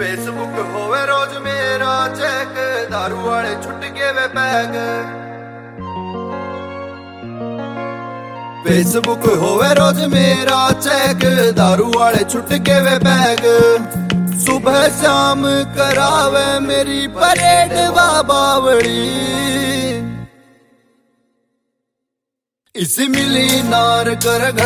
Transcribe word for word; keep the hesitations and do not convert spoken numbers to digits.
Facebook होवे रोज मेरा check, दारू वाले छुट के वे पैग। फेसबुक होवे रोज मेरा चेक, दारू वाले छुट के वे पैग। सुबह शाम करावे मेरी परेड बाबावड़ी, इस मिली नार कर